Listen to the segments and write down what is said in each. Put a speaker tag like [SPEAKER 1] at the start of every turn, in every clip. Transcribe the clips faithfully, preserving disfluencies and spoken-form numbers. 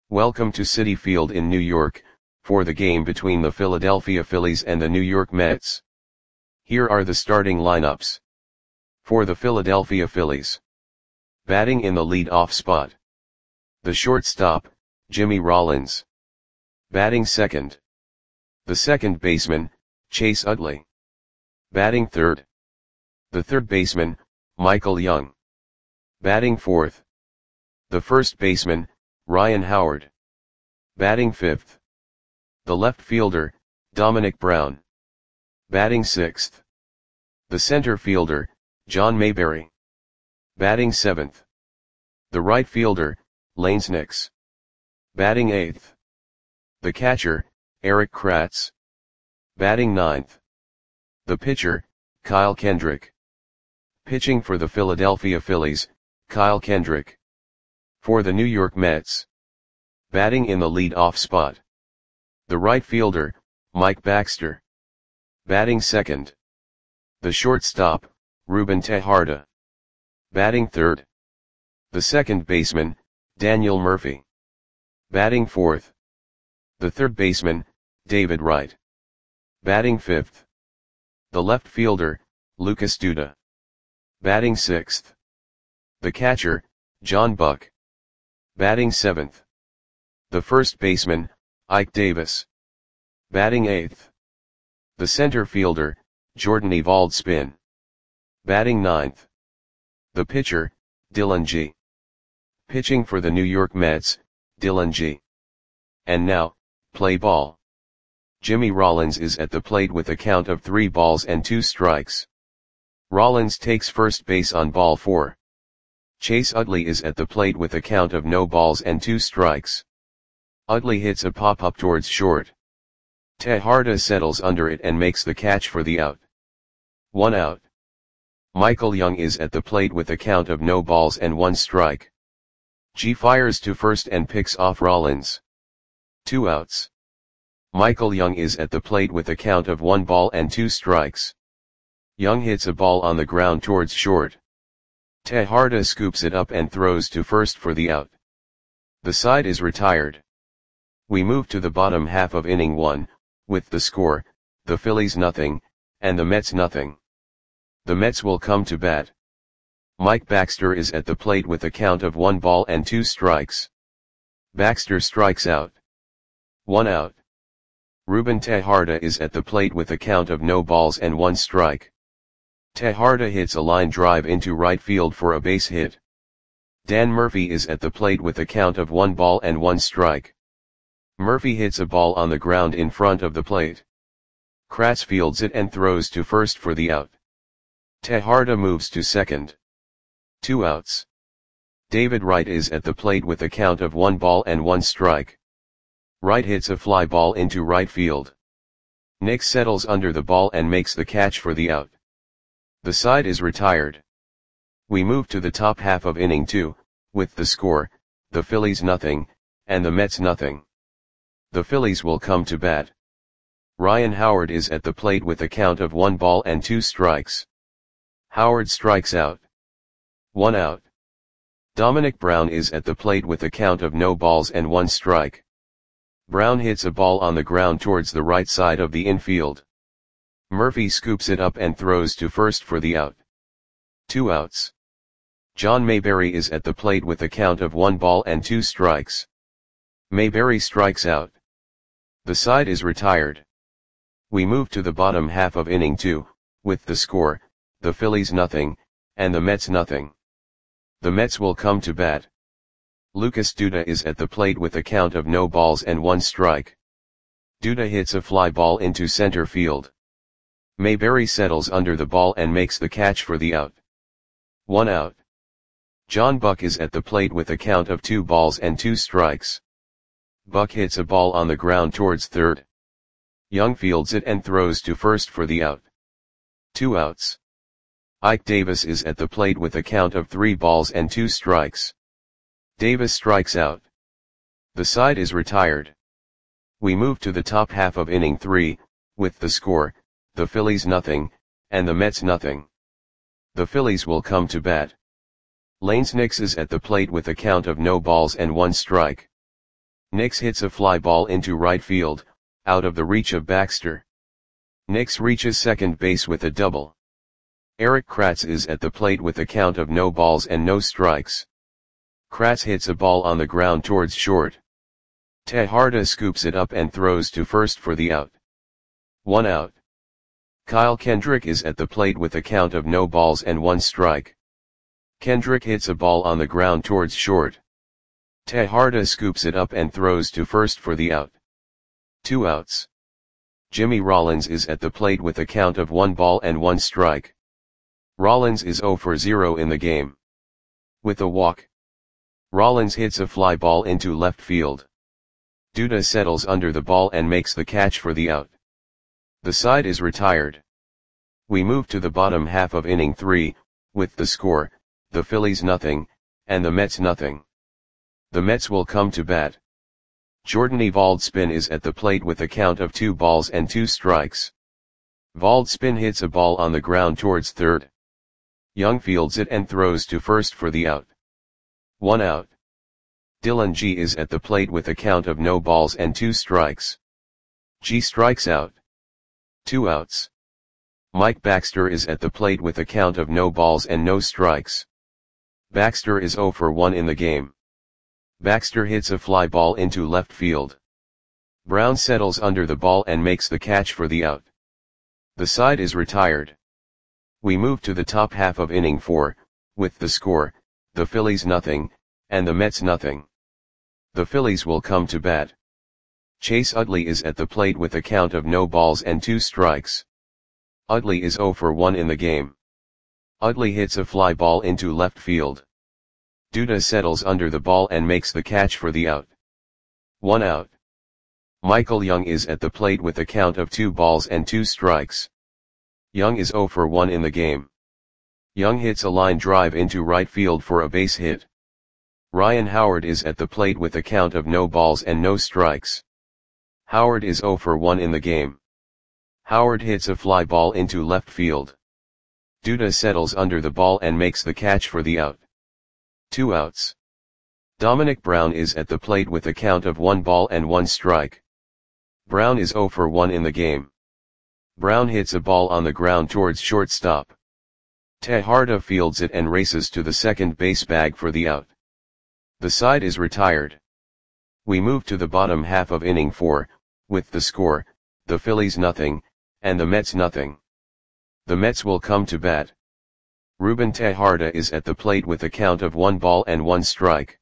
[SPEAKER 1] Welcome to Citi Field in New York, for the game between the Philadelphia Phillies and the New York Mets. Here are the starting lineups. For the Philadelphia Phillies. Batting in the lead-off spot. The shortstop, Jimmy Rollins. Batting second. The second baseman, Chase Utley. Batting third. The third baseman, Michael Young. Batting fourth. The first baseman, Ryan Howard. Batting fifth. The left fielder, Domonic Brown. Batting sixth. The center fielder, John Mayberry. Batting seventh. The right fielder, Lane Snicks. Batting eighth. The catcher, Erik Kratz. Batting ninth. The pitcher, Kyle Kendrick. Pitching for the Philadelphia Phillies, Kyle Kendrick. For the New York Mets. Batting in the lead-off spot. The right fielder, Mike Baxter. Batting second. The shortstop, Ruben Tejada. Batting third. The second baseman, Daniel Murphy. Batting fourth. The third baseman, David Wright. Batting fifth. The left fielder, Lucas Duda. Batting sixth. The catcher, John Buck. Batting seventh. The first baseman, Ike Davis. Batting eighth. The center fielder, Jordan Eovaldi. Batting ninth. The pitcher, Dillon Gee. Pitching for the New York Mets, Dillon Gee. And now, play ball. Jimmy Rollins is at the plate with a count of three balls and two strikes. Rollins takes first base on ball four. Chase Utley is at the plate with a count of no balls and two strikes. Utley hits a pop-up towards short. Tejada settles under it and makes the catch for the out. One out. Michael Young is at the plate with a count of no balls and one strike. Gee fires to first and picks off Rollins. Two outs. Michael Young is at the plate with a count of one ball and two strikes. Young hits a ball on the ground towards short. Tejada scoops it up and throws to first for the out. The side is retired. We move to the bottom half of inning one, with the score, the Phillies nothing, and the Mets nothing. The Mets will come to bat. Mike Baxter is at the plate with a count of one ball and two strikes. Baxter strikes out. One out. Ruben Tejada is at the plate with a count of no balls and one strike. Tejada hits a line drive into right field for a base hit. Dan Murphy is at the plate with a count of one ball and one strike. Murphy hits a ball on the ground in front of the plate. Kratz fields it and throws to first for the out. Tejada moves to second. Two outs. David Wright is at the plate with a count of one ball and one strike. Wright hits a fly ball into right field. Nix settles under the ball and makes the catch for the out. The side is retired. We move to the top half of inning two, with the score, the Phillies nothing, and the Mets nothing. The Phillies will come to bat. Ryan Howard is at the plate with a count of one ball and two strikes. Howard strikes out. One out. Domonic Brown is at the plate with a count of no balls and one strike. Brown hits a ball on the ground towards the right side of the infield. Murphy scoops it up and throws to first for the out. Two outs. John Mayberry is at the plate with a count of one ball and two strikes. Mayberry strikes out. The side is retired. We move to the bottom half of inning two, with the score, the Phillies nothing, and the Mets nothing. The Mets will come to bat. Lucas Duda is at the plate with a count of no balls and one strike. Duda hits a fly ball into center field. Mayberry settles under the ball and makes the catch for the out. One out. John Buck is at the plate with a count of two balls and two strikes. Buck hits a ball on the ground towards third. Young fields it and throws to first for the out. Two outs. Ike Davis is at the plate with a count of three balls and two strikes. Davis strikes out. The side is retired. We move to the top half of inning three, with the score, the Phillies nothing, and the Mets nothing. The Phillies will come to bat. Lane Snicks is at the plate with a count of no balls and one strike. Nix hits a fly ball into right field, out of the reach of Baxter. Nix reaches second base with a double. Erik Kratz is at the plate with a count of no balls and no strikes. Kratz hits a ball on the ground towards short. Tejada scoops it up and throws to first for the out. One out. Kyle Kendrick is at the plate with a count of no balls and one strike. Kendrick hits a ball on the ground towards short. Tejada scoops it up and throws to first for the out. Two outs. Jimmy Rollins is at the plate with a count of one ball and one strike. Rollins is zero for zero in the game. With a walk, Rollins hits a fly ball into left field. Duda settles under the ball and makes the catch for the out. The side is retired. We move to the bottom half of inning three, with the score, the Phillies nothing, and the Mets nothing. The Mets will come to bat. Jordan Evalspin is at the plate with a count of two balls and two strikes. Valdspin hits a ball on the ground towards third. Young fields it and throws to first for the out. One out. Dylan G is at the plate with a count of no balls and two strikes. G strikes out. Two outs. Mike Baxter is at the plate with a count of no balls and no strikes. Baxter is zero for one in the game. Baxter hits a fly ball into left field. Brown settles under the ball and makes the catch for the out. The side is retired. We move to the top half of inning four, with the score, the Phillies nothing, and the Mets nothing. The Phillies will come to bat. Chase Utley is at the plate with a count of no balls and two strikes. Utley is zero for one in the game. Utley hits a fly ball into left field. Duda settles under the ball and makes the catch for the out. One out. Michael Young is at the plate with a count of two balls and two strikes. Young is zero for one in the game. Young hits a line drive into right field for a base hit. Ryan Howard is at the plate with a count of no balls and no strikes. Howard is zero for one in the game. Howard hits a fly ball into left field. Duda settles under the ball and makes the catch for the out. Two outs. Dominic Brown is at the plate with a count of one ball and one strike. Brown is zero for one in the game. Brown hits a ball on the ground towards shortstop. Tejada fields it and races to the second base bag for the out. The side is retired. We move to the bottom half of inning four, with the score, the Phillies nothing, and the Mets nothing. The Mets will come to bat. Ruben Tejada is at the plate with a count of one ball and one strike.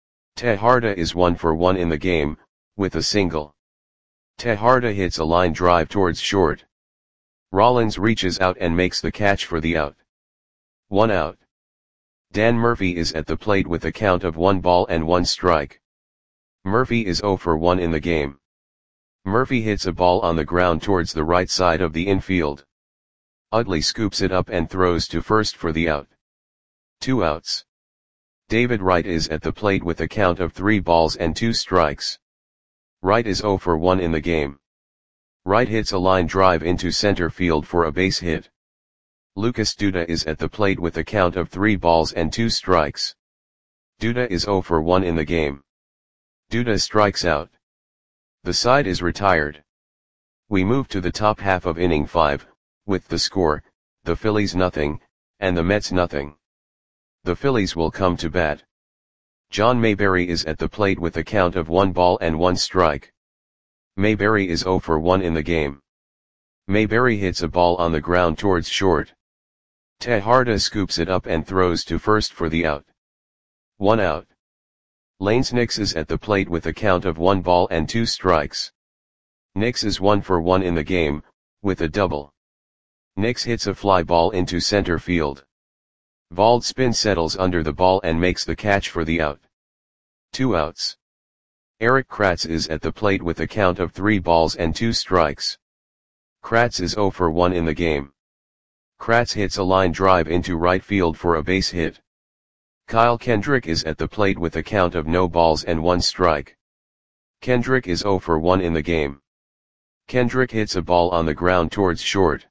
[SPEAKER 1] Tejada is one for one in the game, with a single. Tejada hits a line drive towards short. Rollins reaches out and makes the catch for the out. One out. Dan Murphy is at the plate with a count of one ball and one strike. Murphy is zero for one in the game. Murphy hits a ball on the ground towards the right side of the infield. Utley scoops it up and throws to first for the out. Two outs. David Wright is at the plate with a count of three balls and two strikes. Wright is zero for one in the game. Wright hits a line drive into center field for a base hit. Lucas Duda is at the plate with a count of three balls and two strikes. Duda is zero for one in the game. Duda strikes out. The side is retired. We move to the top half of inning five, with the score, the Phillies nothing, and the Mets nothing. The Phillies will come to bat. John Mayberry is at the plate with a count of one ball and one strike. Mayberry is zero for one in the game. Mayberry hits a ball on the ground towards short. Tejada scoops it up and throws to first for the out. One out. Lanes Nix is at the plate with a count of one ball and two strikes. Nix is one for one in the game, with a double. Nix hits a fly ball into center field. Valdspin settles under the ball and makes the catch for the out. Two outs. Erik Kratz is at the plate with a count of three balls and two strikes. Kratz is zero for one in the game. Kratz hits a line drive into right field for a base hit. Kyle Kendrick is at the plate with a count of no balls and one strike. Kendrick is zero for one in the game. Kendrick hits a ball on the ground towards short.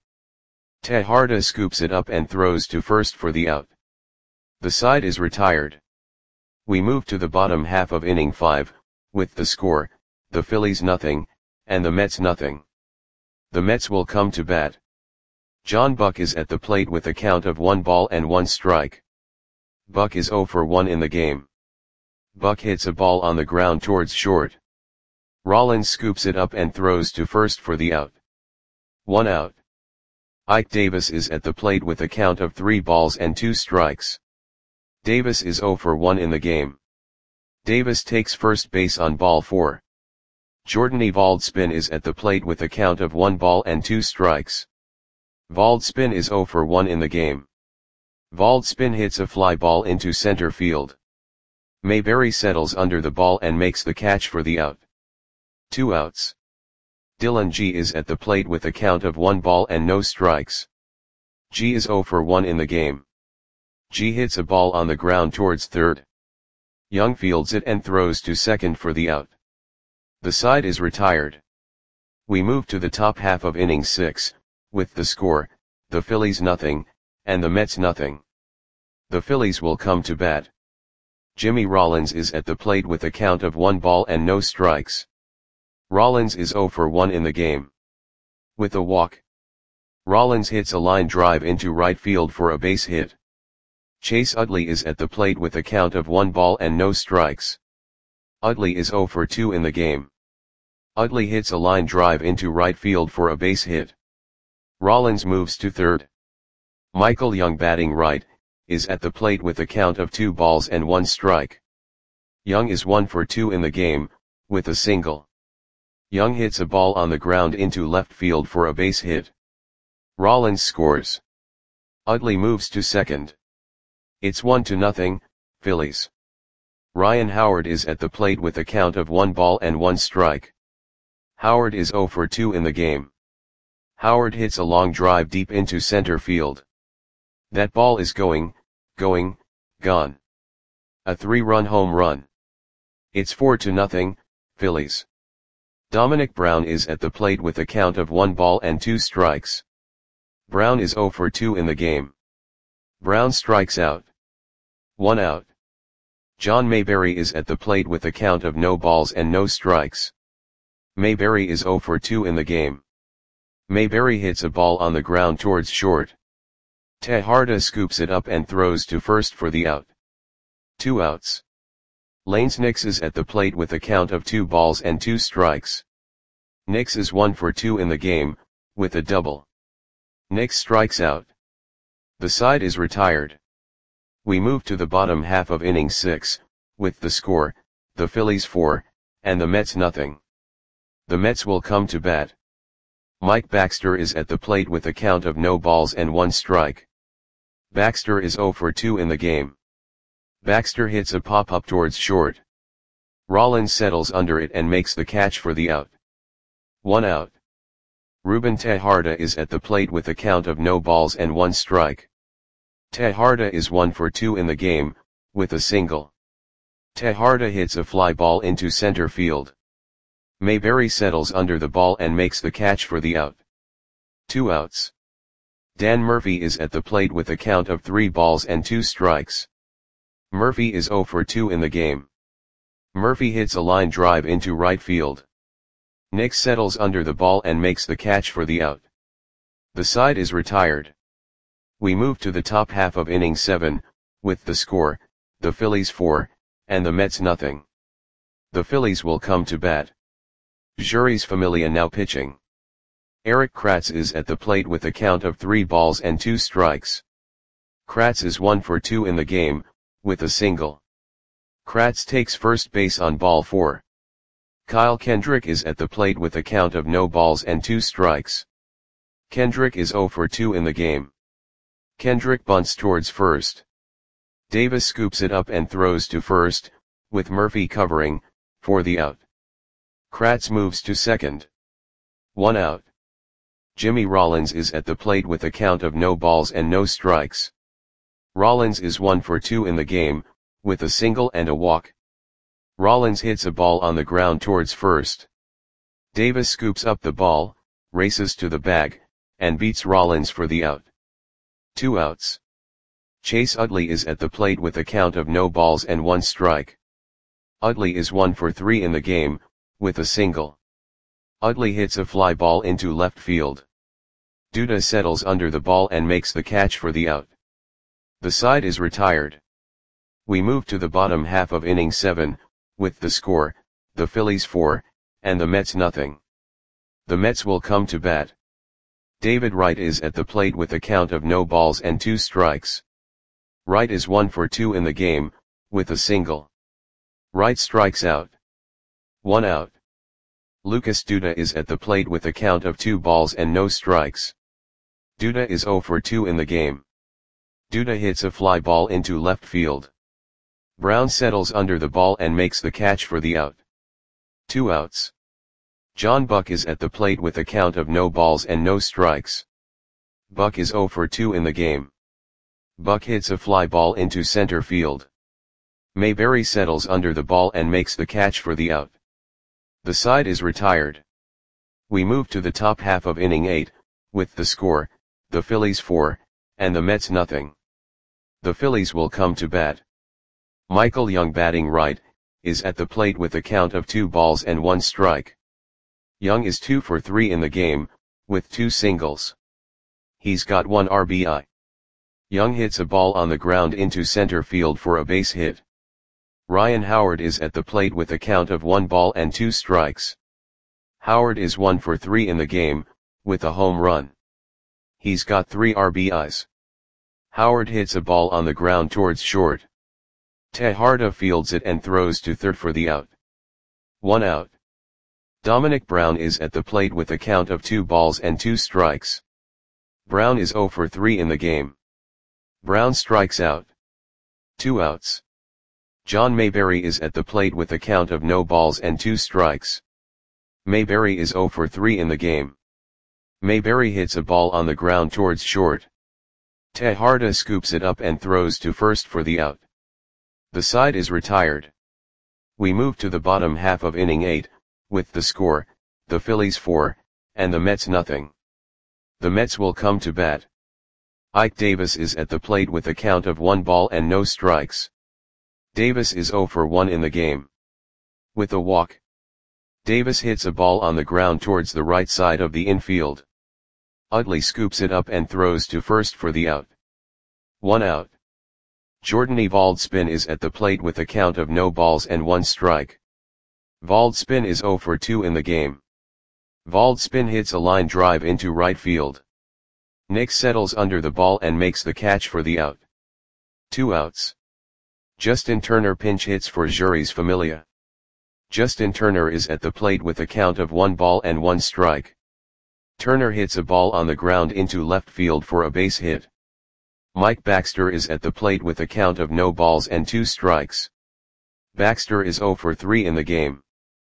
[SPEAKER 1] Tejada scoops it up and throws to first for the out. The side is retired. We move to the bottom half of inning five, with the score, the Phillies nothing, and the Mets nothing. The Mets will come to bat. John Buck is at the plate with a count of one ball and one strike. Buck is oh for one in the game. Buck hits a ball on the ground towards short. Rollins scoops it up and throws to first for the out. One out. Ike Davis is at the plate with a count of three balls and two strikes. Davis is oh for one in the game. Davis takes first base on ball four. Jordan Evalds-Spin is at the plate with a count of one ball and two strikes. Evalds-Spin is oh for one in the game. Evalds-Spin hits a fly ball into center field. Mayberry settles under the ball and makes the catch for the out. Two outs. Dylan G is at the plate with a count of one ball and no strikes. G is oh for one in the game. G hits a ball on the ground towards third. Young fields it and throws to second for the out. The side is retired. We move to the top half of inning six, with the score, the Phillies nothing, and the Mets nothing. The Phillies will come to bat. Jimmy Rollins is at the plate with a count of one ball and no strikes. Rollins is oh for one in the game. With a walk. Rollins hits a line drive into right field for a base hit. Chase Utley is at the plate with a count of one ball and no strikes. Utley is oh for two in the game. Utley hits a line drive into right field for a base hit. Rollins moves to third. Michael Young, batting right, is at the plate with a count of two balls and one strike. Young is one for two in the game, with a single. Young hits a ball on the ground into left field for a base hit. Rollins scores. Utley moves to second. It's one to nothing, Phillies. Ryan Howard is at the plate with a count of one ball and one strike. Howard is oh for two in the game. Howard hits a long drive deep into center field. That ball is going, going, gone. A three-run home run. It's four to nothing, Phillies. Dominic Brown is at the plate with a count of one ball and two strikes. Brown is oh for two in the game. Brown strikes out. One out. John Mayberry is at the plate with a count of no balls and no strikes. Mayberry is oh for two in the game. Mayberry hits a ball on the ground towards short. Tejada scoops it up and throws to first for the out. Two outs. Lanes Nix is at the plate with a count of two balls and two strikes. Nix is one for two in the game, with a double. Nix strikes out. The side is retired. We move to the bottom half of inning six, with the score, the Phillies four, and the Mets nothing. The Mets will come to bat. Mike Baxter is at the plate with a count of no balls and one strike. Baxter is oh for two in the game. Baxter hits a pop-up towards short. Rollins settles under it and makes the catch for the out. One out. Ruben Tejada is at the plate with a count of no balls and one strike. Tejada is one for two in the game, with a single. Tejada hits a fly ball into center field. Mayberry settles under the ball and makes the catch for the out. Two outs. Dan Murphy is at the plate with a count of three balls and two strikes. Murphy is oh for two in the game. Murphy hits a line drive into right field. Nix settles under the ball and makes the catch for the out. The side is retired. We move to the top half of inning seven, with the score, the Phillies four, and the Mets nothing. The Phillies will come to bat. Jeurys Familia now pitching. Eric Kratz is at the plate with a count of three balls and two strikes. Kratz is one for two in the game, with a single. Kratz takes first base on ball four. Kyle Kendrick is at the plate with a count of no balls and two strikes. Kendrick is oh for two in the game. Kendrick bunts towards first. Davis scoops it up and throws to first, with Murphy covering, for the out. Kratz moves to second. One out. Jimmy Rollins is at the plate with a count of no balls and no strikes. Rollins is one for two in the game, with a single and a walk. Rollins hits a ball on the ground towards first. Davis scoops up the ball, races to the bag, and beats Rollins for the out. Two outs. Chase Utley is at the plate with a count of no balls and one strike. Utley is one for three in the game, with a single. Utley hits a fly ball into left field. Duda settles under the ball and makes the catch for the out. The side is retired. We move to the bottom half of inning seven, with the score, the Phillies four, and the Mets nothing. The Mets will come to bat. David Wright is at the plate with a count of no balls and two strikes. Wright is one for two in the game, with a single. Wright strikes out. One out. Lucas Duda is at the plate with a count of two balls and no strikes. Duda is zero for two in the game. Duda hits a fly ball into left field. Brown settles under the ball and makes the catch for the out. Two outs. John Buck is at the plate with a count of no balls and no strikes. Buck is zero for two in the game. Buck hits a fly ball into center field. Mayberry settles under the ball and makes the catch for the out. The side is retired. We move to the top half of inning eight, with the score, the Phillies four, and the Mets nothing. The Phillies will come to bat. Michael Young batting right, is at the plate with a count of two balls and one strike. Young is two for three in the game, with two singles. He's got one R B I. Young hits a ball on the ground into center field for a base hit. Ryan Howard is at the plate with a count of one ball and two strikes. Howard is one for three in the game, with a home run. He's got three R B Is. Howard hits a ball on the ground towards short. Tejada fields it and throws to third for the out. One out. Dominic Brown is at the plate with a count of two balls and two strikes. Brown is zero for three in the game. Brown strikes out. Two outs. John Mayberry is at the plate with a count of no balls and two strikes. Mayberry is zero for three in the game. Mayberry hits a ball on the ground towards short. Tejada scoops it up and throws to first for the out. The side is retired. We move to the bottom half of inning eight, with the score, the Phillies four, and the Mets nothing. The Mets will come to bat. Ike Davis is at the plate with a count of one ball and no strikes. Davis is zero for one in the game. With a walk. Davis hits a ball on the ground towards the right side of the infield. Utley scoops it up and throws to first for the out. One out. Jordan Valdspin is at the plate with a count of no balls and one strike. Valdspin is zero for two in the game. Valdspin hits a line drive into right field. Nick settles under the ball and makes the catch for the out. Two outs. Justin Turner pinch hits for Jeurys Familia. Justin Turner is at the plate with a count of one ball and one strike. Turner hits a ball on the ground into left field for a base hit. Mike Baxter is at the plate with a count of no balls and two strikes. Baxter is zero for three in the game.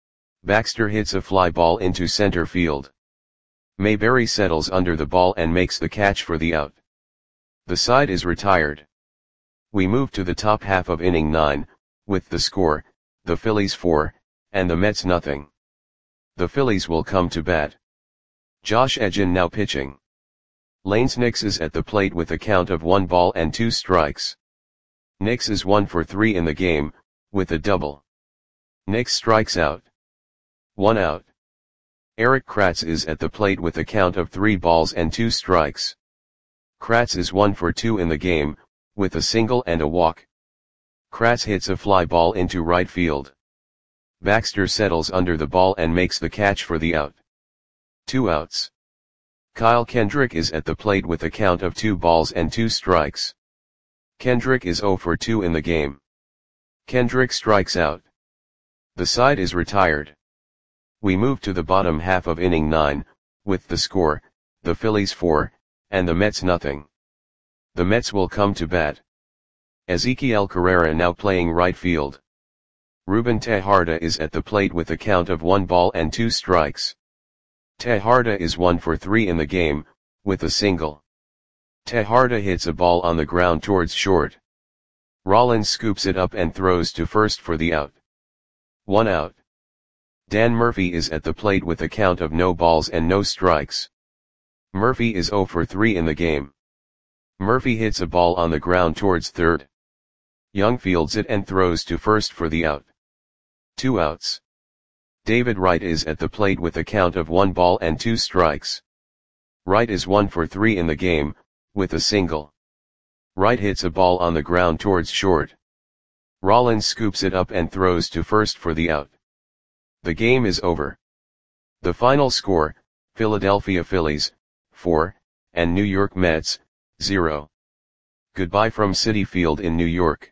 [SPEAKER 1] Baxter hits a fly ball into center field. Mayberry settles under the ball and makes the catch for the out. The side is retired. We move to the top half of inning nine, with the score, the Phillies four, and the Mets nothing. The Phillies will come to bat. Josh Edgin now pitching. Lanes Nix is at the plate with a count of one ball and two strikes. Nix is one for three in the game, with a double. Nix strikes out. One out. Eric Kratz is at the plate with a count of three balls and two strikes. Kratz is one for two in the game, with a single and a walk. Kratz hits a fly ball into right field. Baxter settles under the ball and makes the catch for the out. Two outs. Kyle Kendrick is at the plate with a count of two balls and two strikes. Kendrick is zero for two in the game. Kendrick strikes out. The side is retired. We move to the bottom half of inning nine, with the score, the Phillies four, and the Mets nothing. The Mets will come to bat. Ezequiel Carrera now playing right field. Ruben Tejada is at the plate with a count of one ball and two strikes. Tejada is one for three in the game, with a single. Tejada hits a ball on the ground towards short. Rollins scoops it up and throws to first for the out. One out. Dan Murphy is at the plate with a count of no balls and no strikes. Murphy is zero for three in the game. Murphy hits a ball on the ground towards third. Young fields it and throws to first for the out. Two outs. David Wright is at the plate with a count of one ball and two strikes. Wright is one for three in the game, with a single. Wright hits a ball on the ground towards short. Rollins scoops it up and throws to first for the out. The game is over. The final score, Philadelphia Phillies, four, and New York Mets, zero. Goodbye from Citi Field in New York.